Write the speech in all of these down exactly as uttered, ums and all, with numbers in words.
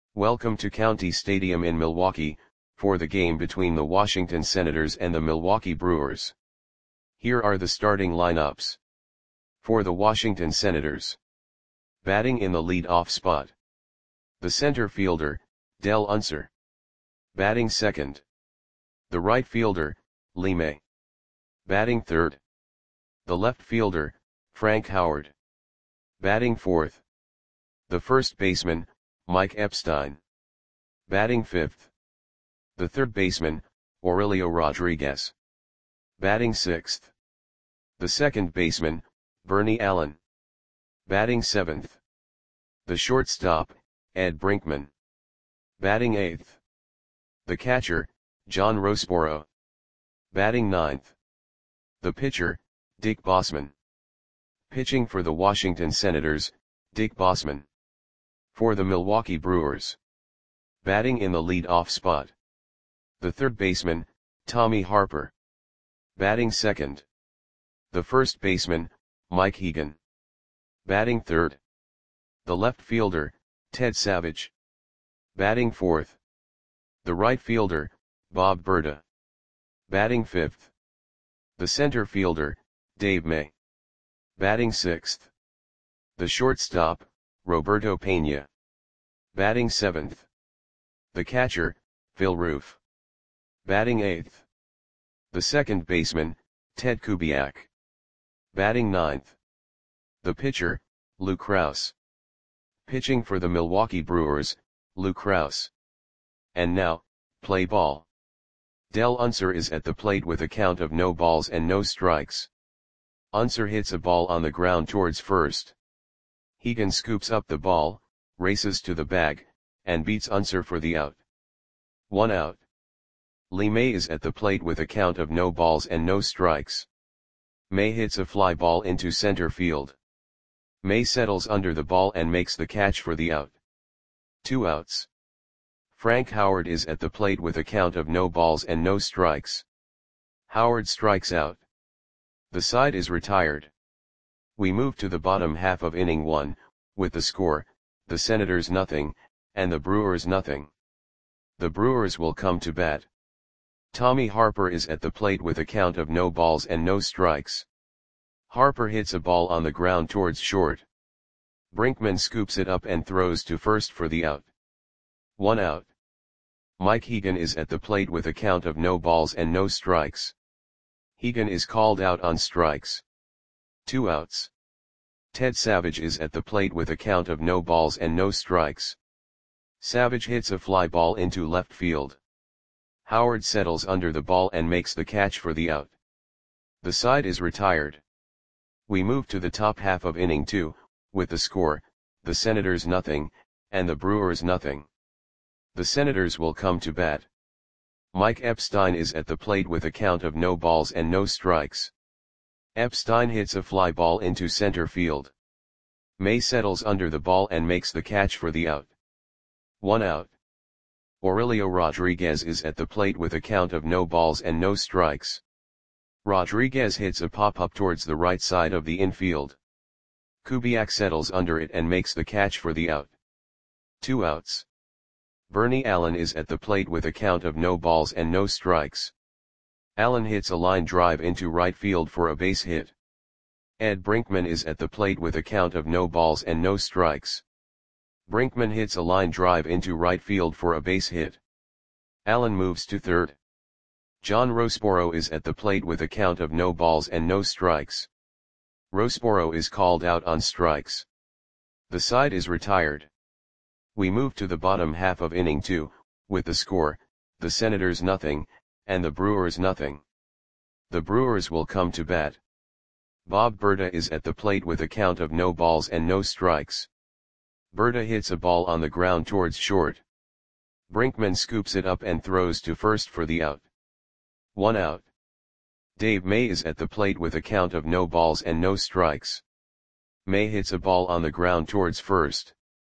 Welcome to County Stadium in Milwaukee, for the game between the Washington Senators and the Milwaukee Brewers. Here are the starting lineups. For the Washington Senators. Batting in the lead-off spot. The center fielder, Dell Unser. Batting second. The right fielder, Lee May. Batting third. The left fielder, Frank Howard. Batting fourth. The first baseman, Mike Epstein. Batting fifth. The third baseman, Aurelio Rodriguez. Batting sixth. The second baseman, Bernie Allen. Batting seventh. The shortstop, Ed Brinkman. Batting eighth. The catcher, John Roseboro. Batting ninth. The pitcher, Dick Bosman. Pitching for the Washington Senators, Dick Bosman. For the Milwaukee Brewers. Batting in the lead-off spot. The third baseman, Tommy Harper. Batting second. The first baseman, Mike Hegan. Batting third. The left fielder, Ted Savage. Batting fourth. The right fielder, Bob Berta. Batting fifth. The center fielder, Dave May. Batting sixth. The shortstop, Roberto Pena. Batting seventh. The catcher, Phil Roof. Batting eighth. The second baseman, Ted Kubiak. Batting ninth. The pitcher, Lou Krause. Pitching for the Milwaukee Brewers, Lou Krause. And now, play ball. Dell Unser is at the plate with a count of no balls and no strikes. Unser hits a ball on the ground towards first. Hegan scoops up the ball, races to the bag, and beats Unser for the out. One out. Lee May is at the plate with a count of no balls and no strikes. May hits a fly ball into center field. May settles under the ball and makes the catch for the out. Two outs. Frank Howard is at the plate with a count of no balls and no strikes. Howard strikes out. The side is retired. We move to the bottom half of inning one, with the score, the Senators nothing, and the Brewers nothing. The Brewers will come to bat. Tommy Harper is at the plate with a count of no balls and no strikes. Harper hits a ball on the ground towards short. Brinkman scoops it up and throws to first for the out. One out. Mike Hegan is at the plate with a count of no balls and no strikes. Hegan is called out on strikes. Two outs. Ted Savage is at the plate with a count of no balls and no strikes. Savage hits a fly ball into left field. Howard settles under the ball and makes the catch for the out. The side is retired. We move to the top half of inning two, with the score, the Senators nothing, and the Brewers nothing. The Senators will come to bat. Mike Epstein is at the plate with a count of no balls and no strikes. Epstein hits a fly ball into center field. May settles under the ball and makes the catch for the out. One out. Aurelio Rodriguez is at the plate with a count of no balls and no strikes. Rodriguez hits a pop-up towards the right side of the infield. Kubiak settles under it and makes the catch for the out. Two outs. Bernie Allen is at the plate with a count of no balls and no strikes. Allen hits a line drive into right field for a base hit. Ed Brinkman is at the plate with a count of no balls and no strikes. Brinkman hits a line drive into right field for a base hit. Allen moves to third. John Roseboro is at the plate with a count of no balls and no strikes. Roseboro is called out on strikes. The side is retired. We move to the bottom half of inning two, with the score, the Senators nothing, and the Brewers nothing. The Brewers will come to bat. Bob Berta is at the plate with a count of no balls and no strikes. Berta hits a ball on the ground towards short. Brinkman scoops it up and throws to first for the out. One out. Dave May is at the plate with a count of no balls and no strikes. May hits a ball on the ground towards first.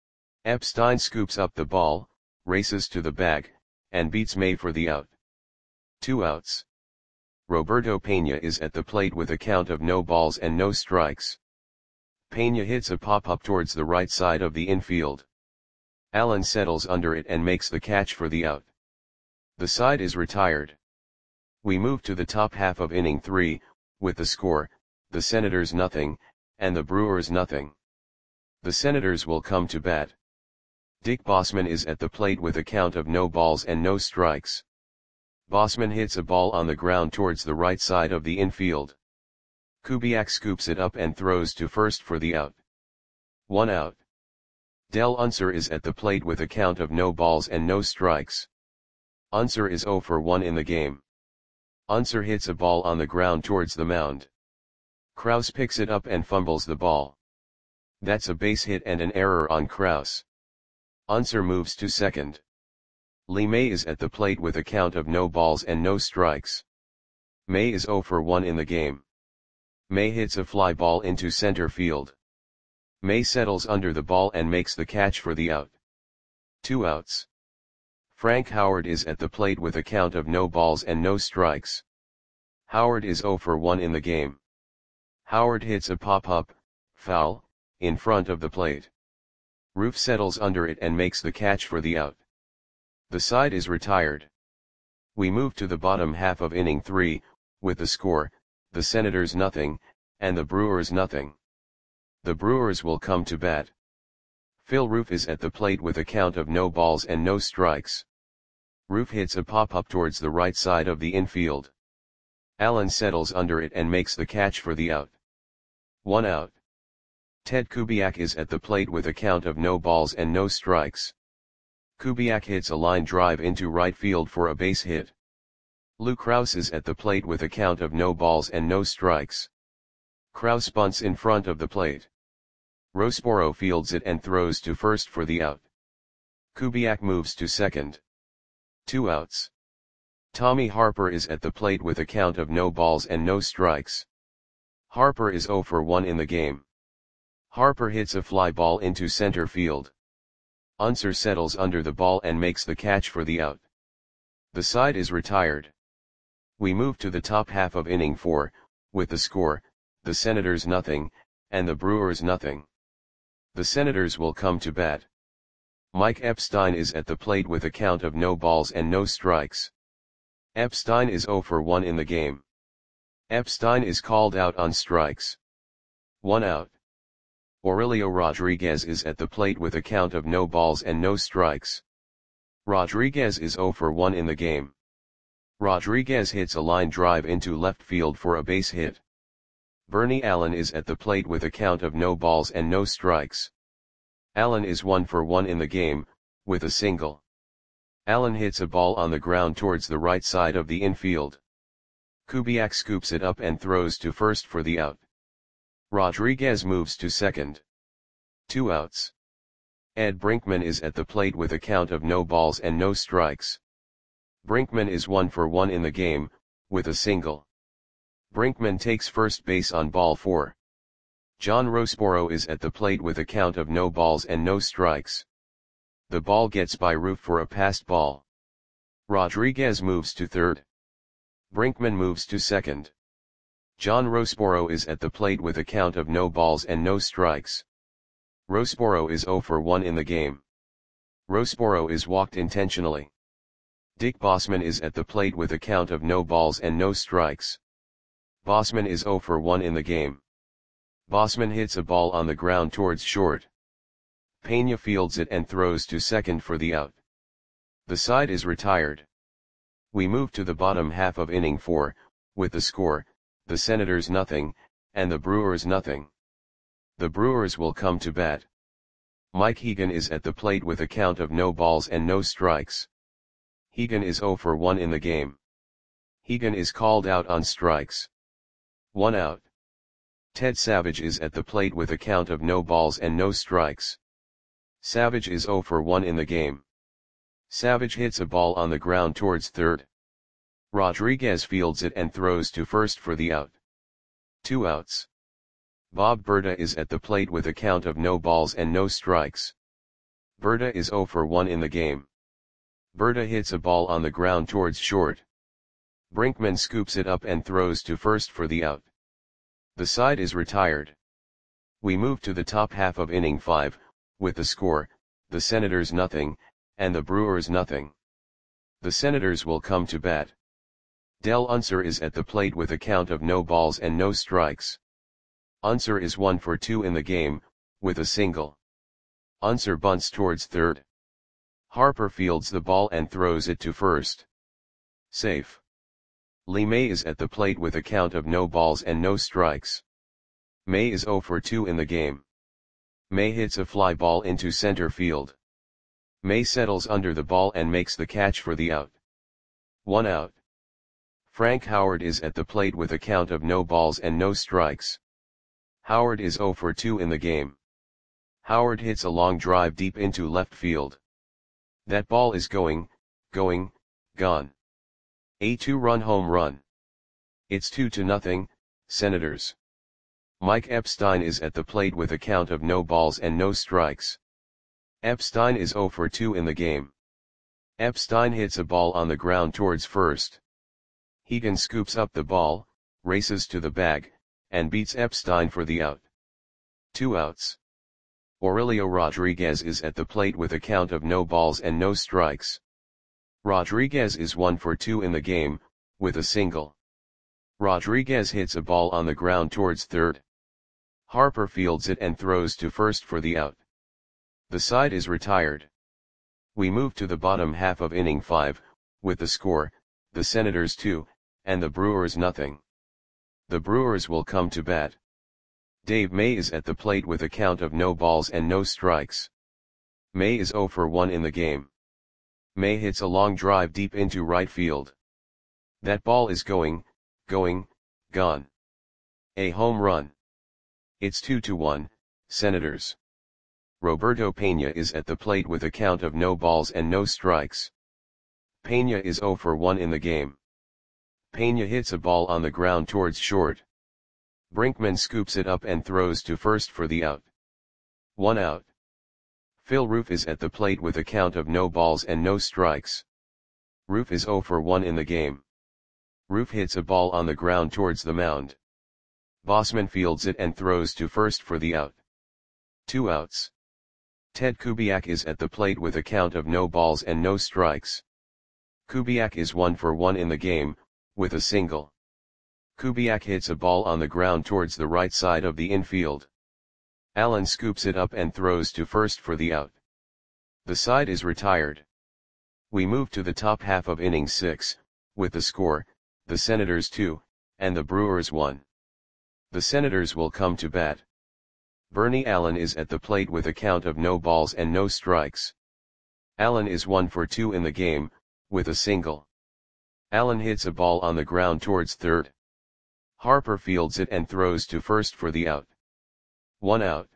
Epstein scoops up the ball, races to the bag, and beats May for the out. Two outs. Roberto Pena is at the plate with a count of no balls and no strikes. Pena hits a pop-up towards the right side of the infield. Allen settles under it and makes the catch for the out. The side is retired. We move to the top half of inning three, with the score, the Senators nothing, and the Brewers nothing. The Senators will come to bat. Dick Bosman is at the plate with a count of no balls and no strikes. Bosman hits a ball on the ground towards the right side of the infield. Kubiak scoops it up and throws to first for the out. One out. Del Unser is at the plate with a count of no balls and no strikes. Unser is zero for one in the game. Unser hits a ball on the ground towards the mound. Kraus picks it up and fumbles the ball. That's a base hit and an error on Kraus. Unser moves to second. Lee May is at the plate with a count of no balls and no strikes. May is zero for one in the game. May hits a fly ball into center field. May settles under the ball and makes the catch for the out. Two outs. Frank Howard is at the plate with a count of no balls and no strikes. Howard is zero for one in the game. Howard hits a pop-up, foul, in front of the plate. Roof settles under it and makes the catch for the out. The side is retired. We move to the bottom half of inning three, with the score, the Senators nothing, and the Brewers nothing. The Brewers will come to bat. Phil Roof is at the plate with a count of no balls and no strikes. Roof hits a pop-up towards the right side of the infield. Allen settles under it and makes the catch for the out. One out. Ted Kubiak is at the plate with a count of no balls and no strikes. Kubiak hits a line drive into right field for a base hit. Lou Kraus is at the plate with a count of no balls and no strikes. Kraus bunts in front of the plate. Rosboro fields it and throws to first for the out. Kubiak moves to second. Two outs. Tommy Harper is at the plate with a count of no balls and no strikes. Harper is zero for one in the game. Harper hits a fly ball into center field. Unser settles under the ball and makes the catch for the out. The side is retired. We move to the top half of inning four, with the score, the Senators nothing, and the Brewers nothing. The Senators will come to bat. Mike Epstein is at the plate with a count of no balls and no strikes. Epstein is zero for one in the game. Epstein is called out on strikes. One out. Aurelio Rodriguez is at the plate with a count of no balls and no strikes. Rodriguez is zero for one in the game. Rodriguez hits a line drive into left field for a base hit. Bernie Allen is at the plate with a count of no balls and no strikes. Allen is one for one in the game, with a single. Allen hits a ball on the ground towards the right side of the infield. Kubiak scoops it up and throws to first for the out. Rodriguez moves to second. Two outs. Ed Brinkman is at the plate with a count of no balls and no strikes. Brinkman is one for one in the game, with a single. Brinkman takes first base on ball four. John Rosboro is at the plate with a count of no balls and no strikes. The ball gets by Roof for a passed ball. Rodriguez moves to third. Brinkman moves to second. John Rosboro is at the plate with a count of no balls and no strikes. Rosboro is zero for one in the game. Rosboro is walked intentionally. Dick Bosman is at the plate with a count of no balls and no strikes. Bosman is zero for one in the game. Bosman hits a ball on the ground towards short. Pena fields it and throws to second for the out. The side is retired. We move to the bottom half of inning four, with the score, the Senators nothing, and the Brewers nothing. The Brewers will come to bat. Mike Hegan is at the plate with a count of no balls and no strikes. Hegan is zero for one in the game. Hegan is called out on strikes. One out. Ted Savage is at the plate with a count of no balls and no strikes. Savage is zero for one in the game. Savage hits a ball on the ground towards third. Rodriguez fields it and throws to first for the out. Two outs. Bob Berta is at the plate with a count of no balls and no strikes. Berta is zero for one in the game. Berta hits a ball on the ground towards short. Brinkman scoops it up and throws to first for the out. The side is retired. We move to the top half of inning five, with the score, the Senators nothing, and the Brewers nothing. The Senators will come to bat. Del Unser is at the plate with a count of no balls and no strikes. Unser is one for two in the game, with a single. Unser bunts towards third. Harper fields the ball and throws it to first. Safe. Lee May is at the plate with a count of no balls and no strikes. May is zero for two in the game. May hits a fly ball into center field. May settles under the ball and makes the catch for the out. One out. Frank Howard is at the plate with a count of no balls and no strikes. Howard is zero for two in the game. Howard hits a long drive deep into left field. That ball is going, going, gone. A two-run home run. It's two to nothing, Senators. Mike Epstein is at the plate with a count of no balls and no strikes. Epstein is zero for two in the game. Epstein hits a ball on the ground towards first. Hegan scoops up the ball, races to the bag, and beats Epstein for the out. Two outs. Aurelio Rodriguez is at the plate with a count of no balls and no strikes. Rodriguez is one for two in the game, with a single. Rodriguez hits a ball on the ground towards third. Harper fields it and throws to first for the out. The side is retired. We move to the bottom half of inning five, with the score, the Senators two, and the Brewers nothing. The Brewers will come to bat. Dave May is at the plate with a count of no balls and no strikes. May is zero for one in the game. May hits a long drive deep into right field. That ball is going, going, gone. A home run. It's two to one, Senators. Roberto Pena is at the plate with a count of no balls and no strikes. Pena is zero for one in the game. Pena hits a ball on the ground towards short. Brinkman scoops it up and throws to first for the out. One out. Phil Roof is at the plate with a count of no balls and no strikes. Roof is zero for one in the game. Roof hits a ball on the ground towards the mound. Bossman fields it and throws to first for the out. Two outs. Ted Kubiak is at the plate with a count of no balls and no strikes. Kubiak is one for one in the game, with a single. Kubiak hits a ball on the ground towards the right side of the infield. Allen scoops it up and throws to first for the out. The side is retired. We move to the top half of inning six, with the score, the Senators two, and the Brewers one. The Senators will come to bat. Bernie Allen is at the plate with a count of no balls and no strikes. Allen is one for two in the game, with a single. Allen hits a ball on the ground towards third. Harper fields it and throws to first for the out. One out.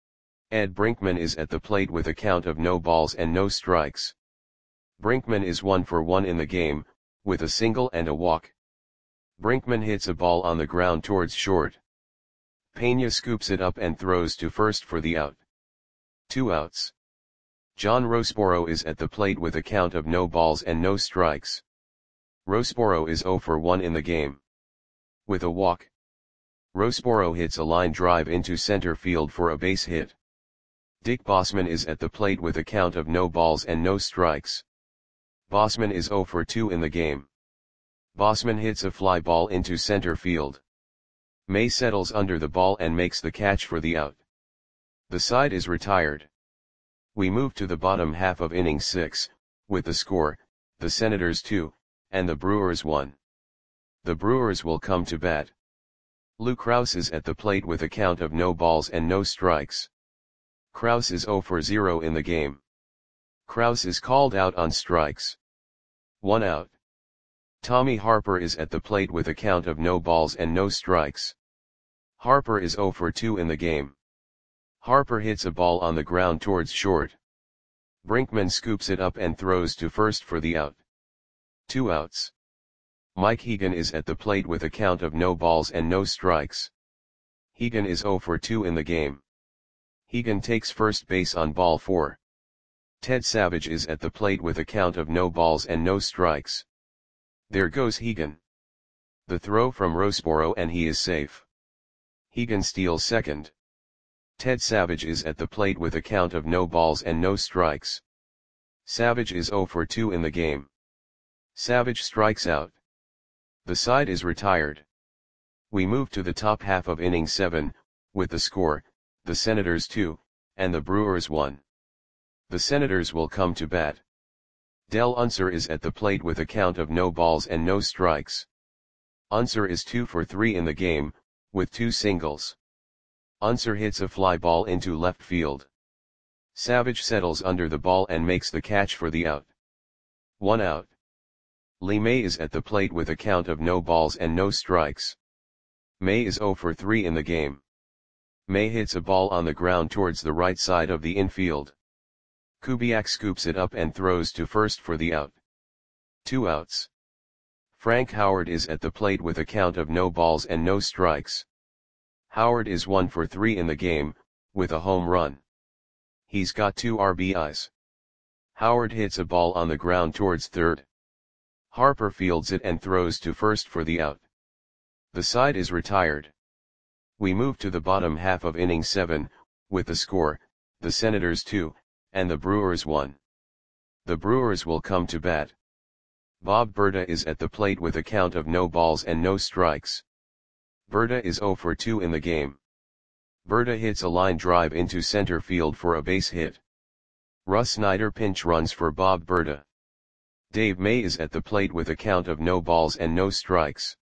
Ed Brinkman is at the plate with a count of no balls and no strikes. Brinkman is one for one in the game, with a single and a walk. Brinkman hits a ball on the ground towards short. Pena scoops it up and throws to first for the out. Two outs. John Rosboro is at the plate with a count of no balls and no strikes. Rosboro is zero for one in the game. With a walk. Rosboro hits a line drive into center field for a base hit. Dick Bossman is at the plate with a count of no balls and no strikes. Bossman is zero for two in the game. Bossman hits a fly ball into center field. May settles under the ball and makes the catch for the out. The side is retired. We move to the bottom half of inning six, with the score, the Senators two, and the Brewers one. The Brewers will come to bat. Lou Krause is at the plate with a count of no balls and no strikes. Krause is zero for zero in the game. Krause is called out on strikes. One out. Tommy Harper is at the plate with a count of no balls and no strikes. Harper is zero for two in the game. Harper hits a ball on the ground towards short. Brinkman scoops it up and throws to first for the out. Two outs. Mike Hegan is at the plate with a count of no balls and no strikes. Hegan is zero for two in the game. Hegan takes first base on ball four. Ted Savage is at the plate with a count of no balls and no strikes. There goes Hegan. The throw from Rosboro and he is safe. Hegan steals second. Ted Savage is at the plate with a count of no balls and no strikes. Savage is zero for two in the game. Savage strikes out. The side is retired. We move to the top half of inning seven, with the score, the Senators two, and the Brewers one. The Senators will come to bat. Del Unser is at the plate with a count of no balls and no strikes. Unser is two for three in the game, with two singles. Unser hits a fly ball into left field. Savage settles under the ball and makes the catch for the out. One out. Lee May is at the plate with a count of no balls and no strikes. May is zero for three in the game. May hits a ball on the ground towards the right side of the infield. Kubiak scoops it up and throws to first for the out. Two outs. Frank Howard is at the plate with a count of no balls and no strikes. Howard is one for three in the game, with a home run. He's got two R B Is. Howard hits a ball on the ground towards third. Harper fields it and throws to first for the out. The side is retired. We move to the bottom half of inning seven, with the score, the Senators two, and the Brewers one. The Brewers will come to bat. Bob Berta is at the plate with a count of no balls and no strikes. Berta is zero for two in the game. Berta hits a line drive into center field for a base hit. Russ Snyder pinch runs for Bob Berta. Dave May is at the plate with a count of no balls and no strikes.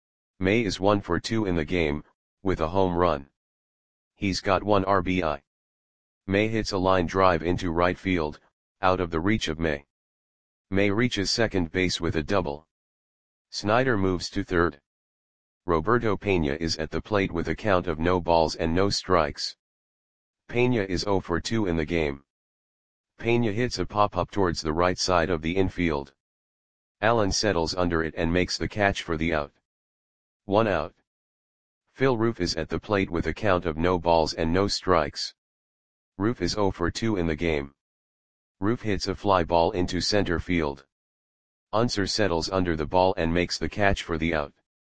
May is one for two in the game, with a home run. He's got one R B I. May hits a line drive into right field, out of the reach of May. May reaches second base with a double. Snyder moves to third. Roberto Pena is at the plate with a count of no balls and no strikes. Pena is zero for two in the game. Pena hits a pop-up towards the right side of the infield. Allen settles under it and makes the catch for the out. One out. Phil Roof is at the plate with a count of no balls and no strikes. Roof is zero for two in the game. Roof hits a fly ball into center field. Unser settles under the ball and makes the catch for the out.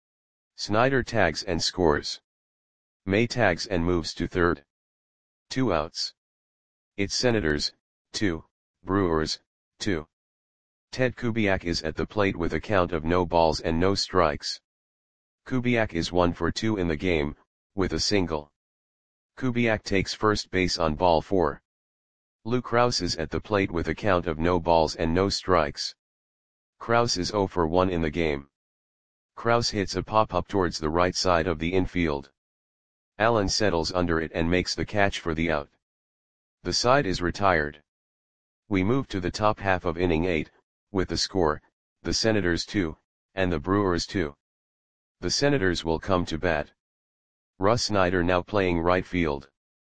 Snyder tags and scores. May tags and moves to third. Two outs. It's Senators, two, Brewers, two. Ted Kubiak is at the plate with a count of no balls and no strikes. Kubiak is one for two in the game, with a single. Kubiak takes first base on ball four. Lou Krause is at the plate with a count of no balls and no strikes. Krause is zero for one in the game. Krause hits a pop-up towards the right side of the infield. Allen settles under it and makes the catch for the out. The side is retired. We move to the top half of inning eight, with the score, the Senators two, and the Brewers two. The Senators will come to bat. Russ Snyder now playing right field.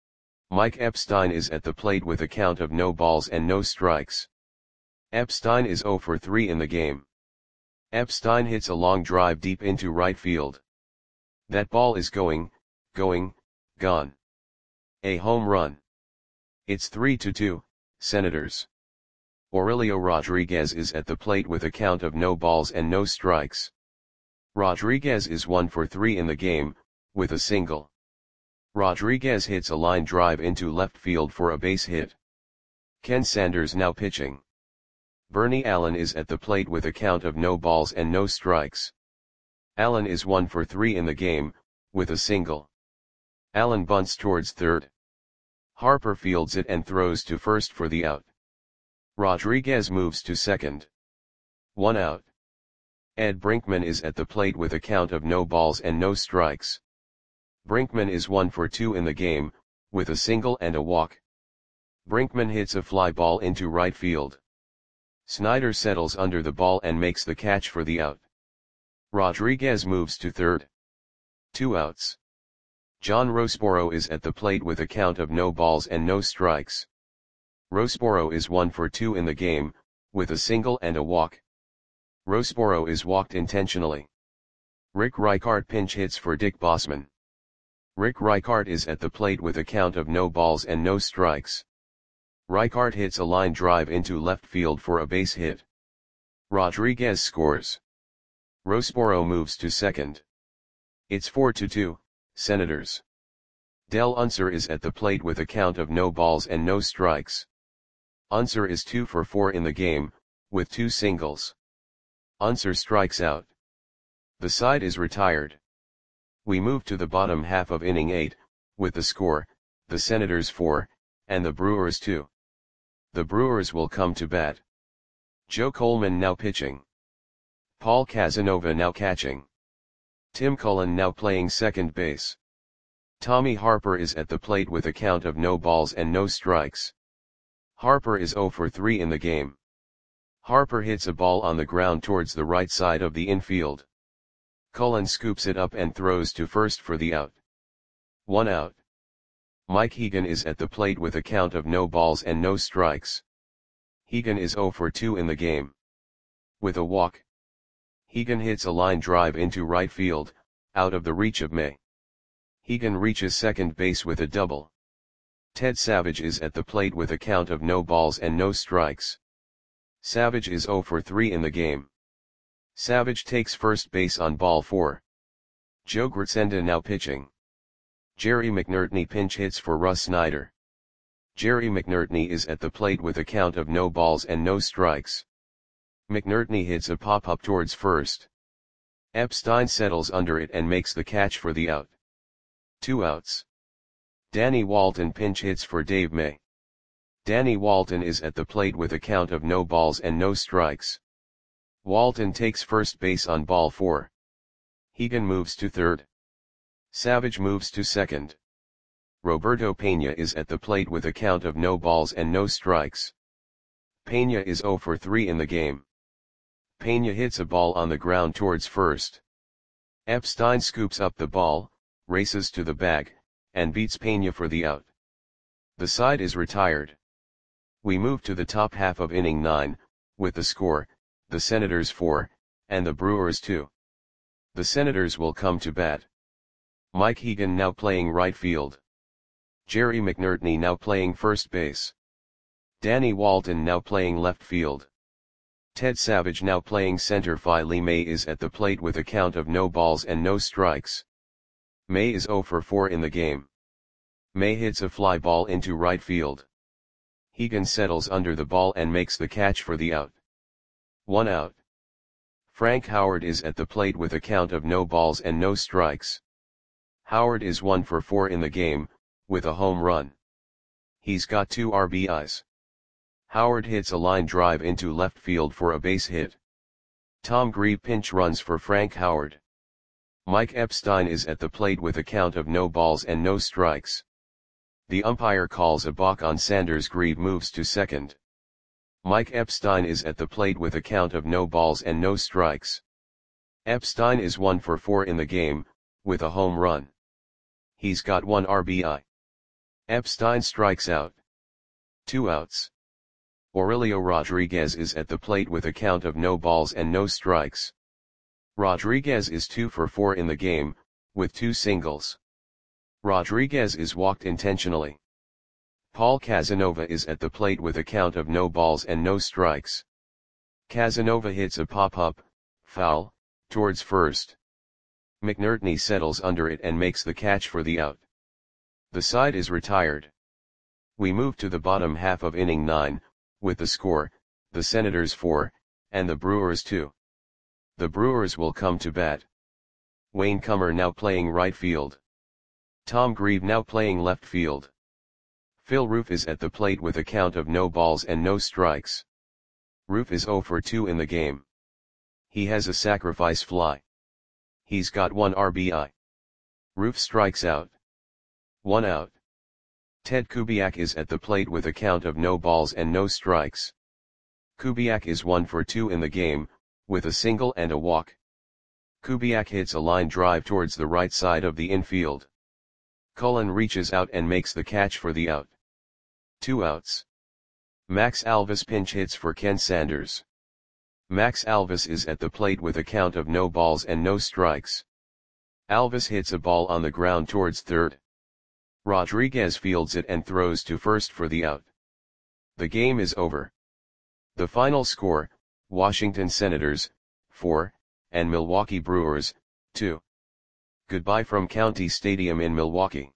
Mike Epstein is at the plate with a count of no balls and no strikes. Epstein is zero for three in the game. Epstein hits a long drive deep into right field. That ball is going, going, gone. A home run. It's three to two, Senators. Aurelio Rodriguez is at the plate with a count of no balls and no strikes. Rodriguez is one for three in the game, with a single. Rodriguez hits a line drive into left field for a base hit. Ken Sanders now pitching. Bernie Allen is at the plate with a count of no balls and no strikes. Allen is one for three in the game, with a single. Allen bunts towards third. Harper fields it and throws to first for the out. Rodriguez moves to second. One out. Ed Brinkman is at the plate with a count of no balls and no strikes. Brinkman is one for two in the game, with a single and a walk. Brinkman hits a fly ball into right field. Snyder settles under the ball and makes the catch for the out. Rodriguez moves to third. Two outs. John Rosboro is at the plate with a count of no balls and no strikes. Rosboro is one for two in the game, with a single and a walk. Rosboro is walked intentionally. Rick Reichart pinch hits for Dick Bossman. Rick Reichart is at the plate with a count of no balls and no strikes. Reichart hits a line drive into left field for a base hit. Rodriguez scores. Rosboro moves to second. It's four to two, Senators. Del Unser is at the plate with a count of no balls and no strikes. Unser is two for four in the game, with two singles. Unser strikes out. The side is retired. We move to the bottom half of inning eight, with the score, the Senators four, and the Brewers two. The Brewers will come to bat. Joe Coleman now pitching. Paul Casanova now catching. Tim Cullen now playing second base. Tommy Harper is at the plate with a count of no balls and no strikes. Harper is zero for three in the game. Harper hits a ball on the ground towards the right side of the infield. Cullen scoops it up and throws to first for the out. One out. Mike Hegan is at the plate with a count of no balls and no strikes. Hegan is zero for two in the game. With a walk. Hegan hits a line drive into right field, out of the reach of May. Hegan reaches second base with a double. Ted Savage is at the plate with a count of no balls and no strikes. Savage is zero for three in the game. Savage takes first base on ball four. Joe Gritsenda now pitching. Jerry McNertney pinch hits for Russ Snyder. Jerry McNertney is at the plate with a count of no balls and no strikes. McNertney hits a pop-up towards first. Epstein settles under it and makes the catch for the out. Two outs. Danny Walton pinch hits for Dave May. Danny Walton is at the plate with a count of no balls and no strikes. Walton takes first base on ball four. Hegan moves to third. Savage moves to second. Roberto Pena is at the plate with a count of no balls and no strikes. Pena is zero for three in the game. Pena hits a ball on the ground towards first. Epstein scoops up the ball, races to the bag, and beats Pena for the out. The side is retired. We move to the top half of inning nine, with the score, the Senators four, and the Brewers two. The Senators will come to bat. Mike Hegan now playing right field. Jerry McNertney now playing first base. Danny Walton now playing left field. Ted Savage now playing center. Lee May is at the plate with a count of no balls and no strikes. May is zero for four in the game. May hits a fly ball into right field. Hegan settles under the ball and makes the catch for the out. One out. Frank Howard is at the plate with a count of no balls and no strikes. Howard is one for four in the game, with a home run. He's got two R B Is. Howard hits a line drive into left field for a base hit. Tom Grieve pinch runs for Frank Howard. Mike Epstein is at the plate with a count of no balls and no strikes. The umpire calls a balk on Sanders. Grieve moves to second. Mike Epstein is at the plate with a count of no balls and no strikes. Epstein is one for four in the game, with a home run. He's got one R B I. Epstein strikes out. Two outs. Aurelio Rodriguez is at the plate with a count of no balls and no strikes. Rodriguez is two for four in the game, with two singles. Rodriguez is walked intentionally. Paul Casanova is at the plate with a count of no balls and no strikes. Casanova hits a pop-up, foul, towards first. McNertney settles under it and makes the catch for the out. The side is retired. We move to the bottom half of inning nine, with the score, the Senators four, and the Brewers two. The Brewers will come to bat. Wayne Comer now playing right field. Tom Grieve now playing left field. Phil Roof is at the plate with a count of no balls and no strikes. Roof is zero for two in the game. He has a sacrifice fly. He's got one R B I. Roof strikes out. One out. Ted Kubiak is at the plate with a count of no balls and no strikes. Kubiak is one for two in the game, with a single and a walk. Kubiak hits a line drive towards the right side of the infield. Cullen reaches out and makes the catch for the out. Two outs. Max Alvis pinch hits for Ken Sanders. Max Alvis is at the plate with a count of no balls and no strikes. Alvis hits a ball on the ground towards third. Rodriguez fields it and throws to first for the out. The game is over. The final score, Washington Senators, four, and Milwaukee Brewers, two. Goodbye from County Stadium in Milwaukee.